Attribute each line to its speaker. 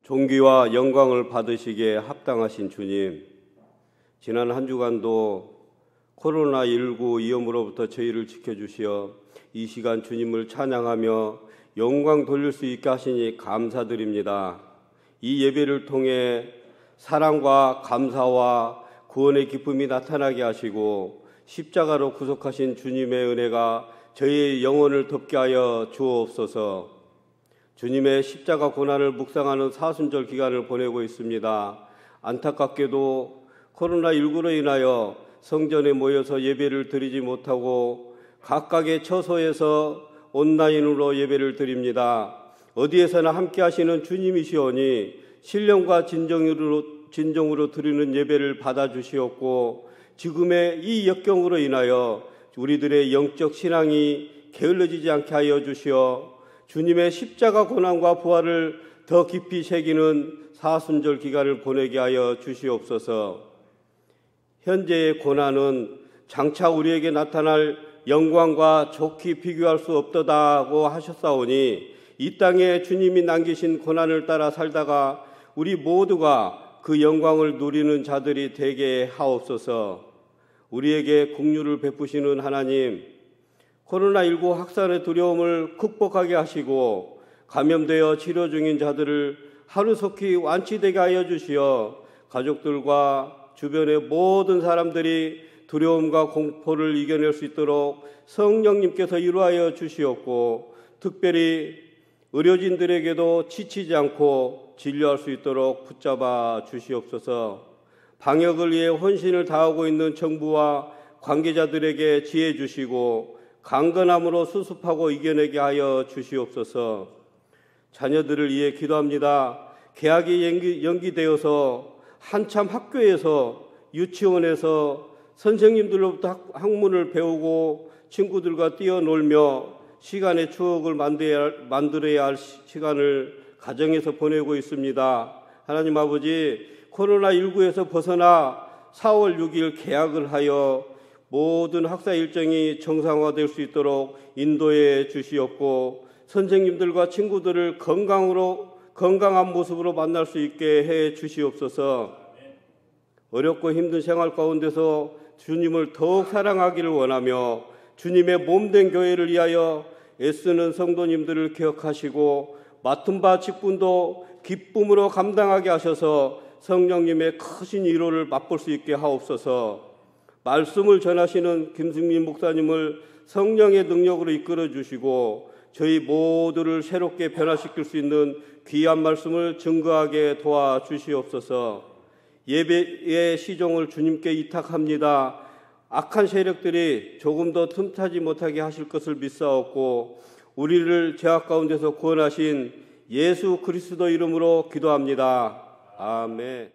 Speaker 1: 존귀와 영광을 받으시기에 합당하신 주님, 지난 한 주간도 코로나19 위험으로부터 저희를 지켜주시어 이 시간 주님을 찬양하며 영광 돌릴 수 있게 하시니 감사드립니다. 이 예배를 통해 사랑과 감사와 구원의 기쁨이 나타나게 하시고 십자가로 구속하신 주님의 은혜가 저희의 영혼을 덮게 하여 주옵소서. 주님의 십자가 고난을 묵상하는 사순절 기간을 보내고 있습니다. 안타깝게도 코로나19로 인하여 성전에 모여서 예배를 드리지 못하고 각각의 처소에서 온라인으로 예배를 드립니다. 어디에서나 함께 하시는 주님이시오니 신령과 진정으로 드리는 예배를 받아주시옵고, 지금의 이 역경으로 인하여 우리들의 영적 신앙이 게을러지지 않게 하여 주시어 주님의 십자가 고난과 부활을 더 깊이 새기는 사순절 기간을 보내게 하여 주시옵소서. 현재의 고난은 장차 우리에게 나타날 영광과 좋게 비교할 수 없도다고 하셨사오니, 이 땅에 주님이 남기신 고난을 따라 살다가 우리 모두가 그 영광을 누리는 자들이 되게 하옵소서. 우리에게 긍휼을 베푸시는 하나님, 코로나19 확산의 두려움을 극복하게 하시고 감염되어 치료 중인 자들을 하루속히 완치되게 하여 주시어 가족들과 주변의 모든 사람들이 두려움과 공포를 이겨낼 수 있도록 성령님께서 이루하여 주시옵고, 특별히 의료진들에게도 지치지 않고 진료할 수 있도록 붙잡아 주시옵소서. 방역을 위해 혼신을 다하고 있는 정부와 관계자들에게 지혜 주시고 강건함으로 수습하고 이겨내게 하여 주시옵소서. 자녀들을 위해 기도합니다. 개학이 연기되어서 한참 학교에서, 유치원에서 선생님들로부터 학문을 배우고 친구들과 뛰어놀며 시간의 추억을 만들어야 할 시간을 가정에서 보내고 있습니다. 하나님 아버지, 코로나19에서 벗어나 4월 6일 개학을 하여 모든 학사 일정이 정상화될 수 있도록 인도해 주시옵고, 선생님들과 친구들을 건강한 모습으로 만날 수 있게 해 주시옵소서. 어렵고 힘든 생활 가운데서 주님을 더욱 사랑하기를 원하며 주님의 몸된 교회를 위하여 애쓰는 성도님들을 기억하시고 맡은 바 직분도 기쁨으로 감당하게 하셔서 성령님의 크신 위로를 맛볼 수 있게 하옵소서. 말씀을 전하시는 김승민 목사님을 성령의 능력으로 이끌어 주시고 저희 모두를 새롭게 변화시킬 수 있는 귀한 말씀을 증거하게 도와주시옵소서. 예배의 시종을 주님께 이탁합니다. 악한 세력들이 조금 더 틈타지 못하게 하실 것을 믿사옵고, 우리를 죄악 가운데서 구원하신 예수 그리스도 이름으로 기도합니다. 아멘.